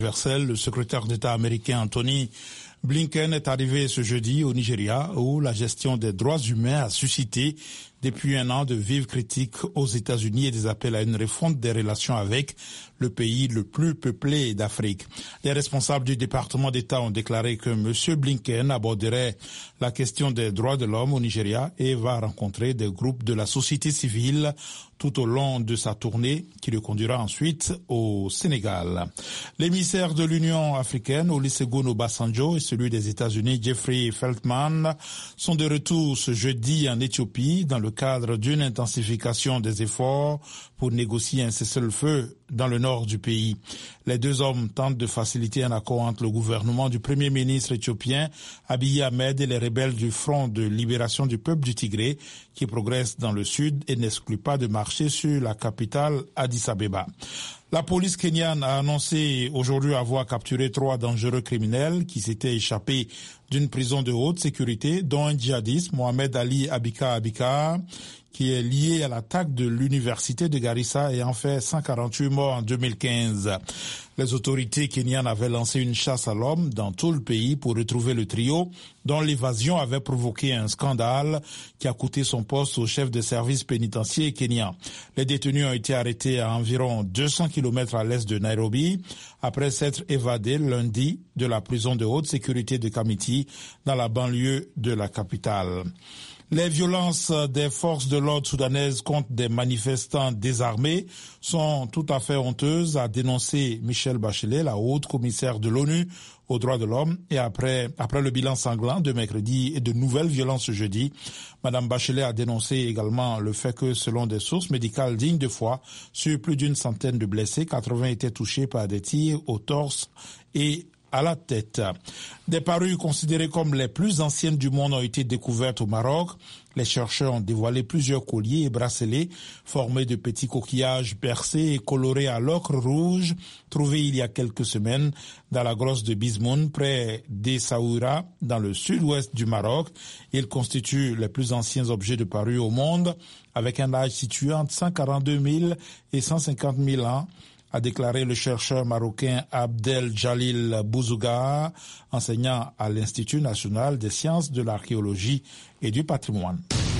Universel, le secrétaire d'État américain Anthony Blinken est arrivé ce jeudi au Nigeria où la gestion des droits humains a suscité depuis un an de vives critiques aux États-Unis et des appels à une refonte des relations avec le pays le plus peuplé d'Afrique. Les responsables du département d'État ont déclaré que M. Blinken aborderait la question des droits de l'homme au Nigeria et va rencontrer des groupes de la société civile tout au long de sa tournée qui le conduira ensuite au Sénégal. L'émissaire de l'Union africaine, Olusegun Obasanjo, et celui des États-Unis, Jeffrey Feltman, sont de retour ce jeudi en Éthiopie dans le cadre d'une intensification des efforts pour négocier un cessez-le-feu dans le nord du pays. Les deux hommes tentent de faciliter un accord entre le gouvernement du Premier ministre éthiopien Abiy Ahmed et les rebelles du Front de libération du peuple du Tigré qui progressent dans le sud et n'excluent pas de marcher sur la capitale Addis Abeba. La police kenyane a annoncé aujourd'hui avoir capturé 3 dangereux criminels qui s'étaient échappés d'une prison de haute sécurité, dont un djihadiste, Mohamed Ali Abika, qui est lié à l'attaque de l'université de Garissa ayant fait 148 morts en 2015. Les autorités kenyanes avaient lancé une chasse à l'homme dans tout le pays pour retrouver le trio dont l'évasion avait provoqué un scandale qui a coûté son poste au chef de service pénitentiaire kenyan. Les détenus ont été arrêtés à environ 200 km à l'est de Nairobi après s'être évadés lundi de la prison de haute sécurité de Kamiti dans la banlieue de la capitale. Les violences des forces de l'ordre soudanaises contre des manifestants désarmés sont tout à fait honteuses, a dénoncé Michelle Bachelet, la haute commissaire de l'ONU aux droits de l'homme. Et après le bilan sanglant de mercredi et de nouvelles violences ce jeudi, Madame Bachelet a dénoncé également le fait que, selon des sources médicales dignes de foi, sur plus d'une centaine de blessés, 80 étaient touchés par des tirs au torse et à la tête. Des parures considérées comme les plus anciennes du monde ont été découvertes au Maroc. Les chercheurs ont dévoilé plusieurs colliers et bracelets formés de petits coquillages percés et colorés à l'ocre rouge, trouvés il y a quelques semaines dans la grotte de Bizmoun, près d'Essaoura, dans le sud-ouest du Maroc. Ils constituent les plus anciens objets de parure au monde, avec un âge situé entre 142 000 et 150 000 ans, a déclaré le chercheur marocain Abdel Jalil Bouzouga, enseignant à l'Institut national des sciences de l'archéologie et du patrimoine.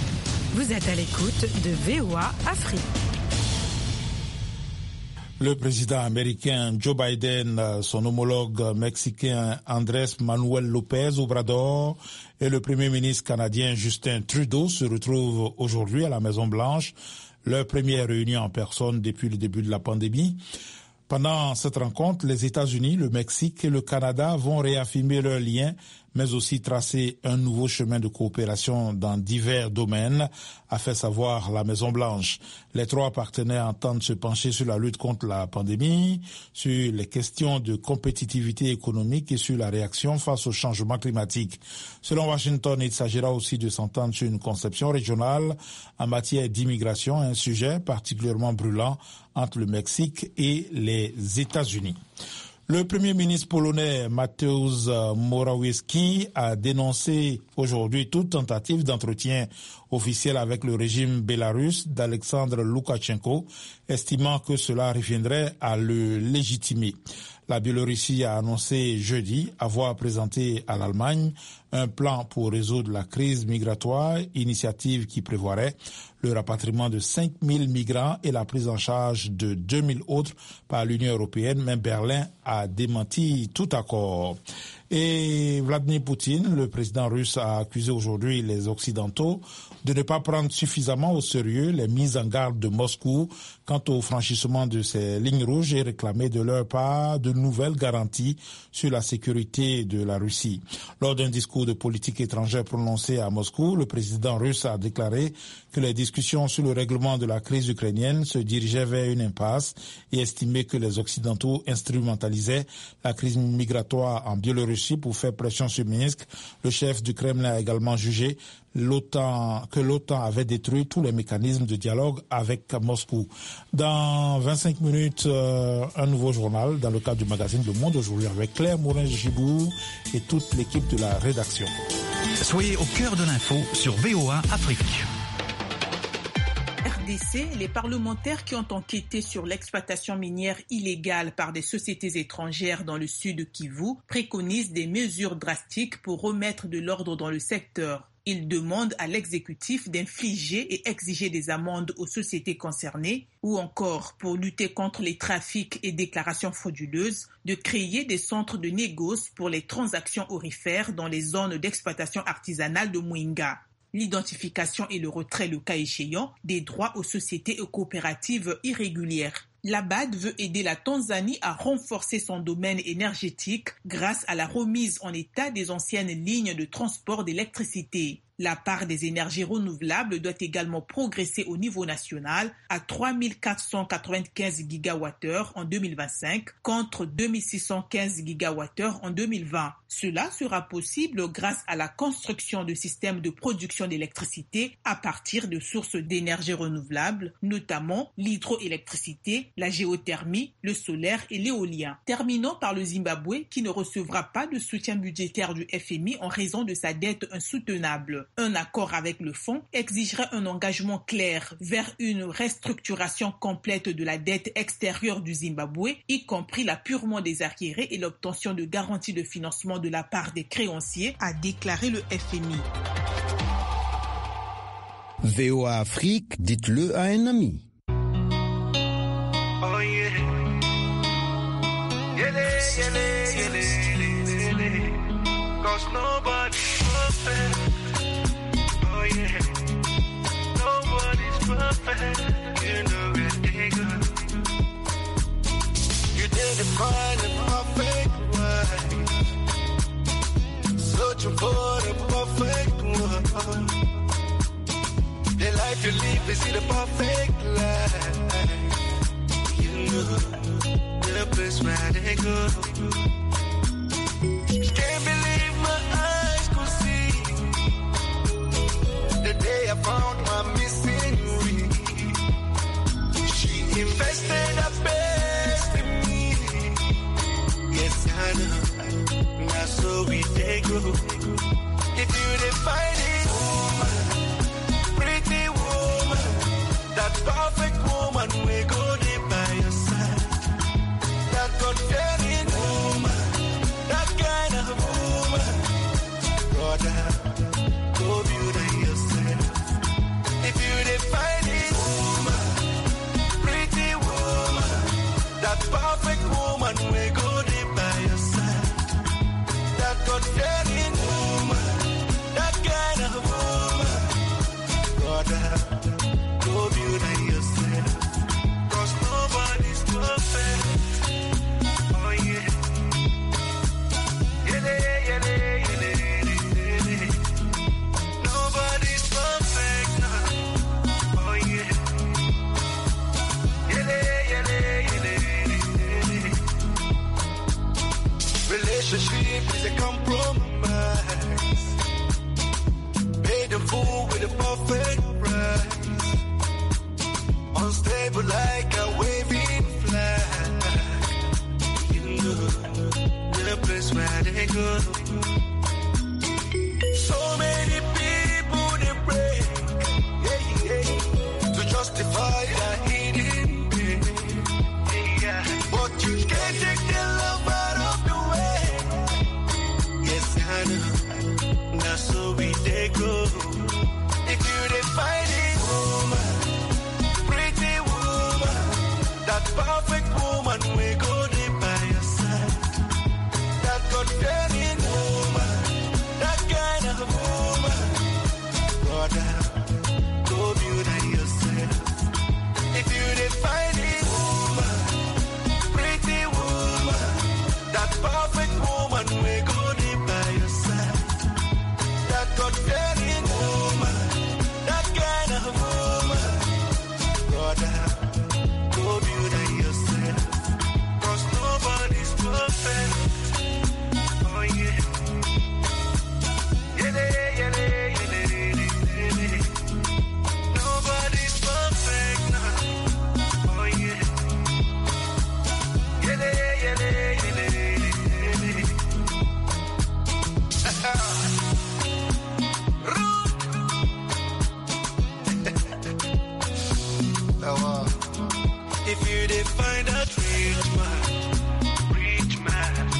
Vous êtes à l'écoute de VOA Afrique. Le président américain Joe Biden, son homologue mexicain Andrés Manuel López Obrador et le premier ministre canadien Justin Trudeau se retrouvent aujourd'hui à la Maison-Blanche, leur première réunion en personne depuis le début de la pandémie. Pendant cette rencontre, les États-Unis, le Mexique et le Canada vont réaffirmer leurs liens, mais aussi tracer un nouveau chemin de coopération dans divers domaines, a fait savoir la Maison-Blanche. Les 3 partenaires entendent se pencher sur la lutte contre la pandémie, sur les questions de compétitivité économique et sur la réaction face au changement climatique. Selon Washington, il s'agira aussi de s'entendre sur une conception régionale en matière d'immigration, un sujet particulièrement brûlant entre le Mexique et les États-Unis. Le premier ministre polonais Mateusz Morawiecki a dénoncé aujourd'hui toute tentative d'entretien officiel avec le régime bélarusse d'Alexandre Loukachenko, estimant que cela reviendrait à le légitimer. La Biélorussie a annoncé jeudi avoir présenté à l'Allemagne un plan pour résoudre la crise migratoire, initiative qui prévoirait le rapatriement de 5 000 migrants et la prise en charge de 2 000 autres par l'Union européenne, mais Berlin a démenti tout accord. Et Vladimir Poutine, le président russe, a accusé aujourd'hui les Occidentaux de ne pas prendre suffisamment au sérieux les mises en garde de Moscou quant au franchissement de ces lignes rouges et réclamé de leur part de nouvelles garanties sur la sécurité de la Russie. Lors d'un discours de politique étrangère prononcé à Moscou, le président russe a déclaré que les discussions sur le règlement de la crise ukrainienne se dirigeaient vers une impasse et estimé que les Occidentaux instrumentalisaient la crise migratoire en Biélorussie pour faire pression sur Minsk. Le chef du Kremlin a également jugé que l'OTAN avait détruit tous les mécanismes de dialogue avec Moscou. Dans 25 minutes, un nouveau journal dans le cadre du magazine Le Monde aujourd'hui avec Claire Morin-Gibou et toute l'équipe de la rédaction. Soyez au cœur de l'info sur VOA Afrique. RDC, les parlementaires qui ont enquêté sur l'exploitation minière illégale par des sociétés étrangères dans le sud Kivu préconisent des mesures drastiques pour remettre de l'ordre dans le secteur. Ils demandent à l'exécutif d'infliger et exiger des amendes aux sociétés concernées ou encore, pour lutter contre les trafics et déclarations frauduleuses, de créer des centres de négoce pour les transactions aurifères dans les zones d'exploitation artisanale de Mwenga. L'identification et le retrait, le cas échéant, des droits aux sociétés et coopératives irrégulières. La BAD veut aider la Tanzanie à renforcer son domaine énergétique grâce à la remise en état des anciennes lignes de transport d'électricité. La part des énergies renouvelables doit également progresser au niveau national à 3 495 gigawattheures en 2025 contre 2 615 gigawattheures en 2020. Cela sera possible grâce à la construction de systèmes de production d'électricité à partir de sources d'énergie renouvelables, notamment l'hydroélectricité, la géothermie, le solaire et l'éolien. Terminons par le Zimbabwe qui ne recevra pas de soutien budgétaire du FMI en raison de sa dette insoutenable. Un accord avec le fonds exigerait un engagement clair vers une restructuration complète de la dette extérieure du Zimbabwe, y compris l'apurement des arriérés et l'obtention de garanties de financement de la part des créanciers, a déclaré le FMI. VOA Afrique, dites-le à un ami. Oh yeah. Cause nobody's perfect. Oh yeah. Nobody's perfect. You know that they good. You didn't find the perfect one. Searching for the perfect one. The life you live is the perfect life. You know the place where they go. Can't believe my eyes could see the day I found my missing ring. She invested her best in me. Yes, I know. Now so we they go. If you define it, woman, pretty woman, that perfect woman, we go there by your side. That God-fearing woman. That kind of woman, brother, go beauty yourself. If you define it, woman, pretty woman, that perfect woman, we go there by your side. That God-fearing woman, that kind of woman, brother, go beauty yourself. 'Cause nobody's perfect. Oh yeah. Nobody's perfect now. Oh yeah. Relationship is a compromise. Pay the fool with a perfect price. Unstable like a waving flag. You know the place where they go.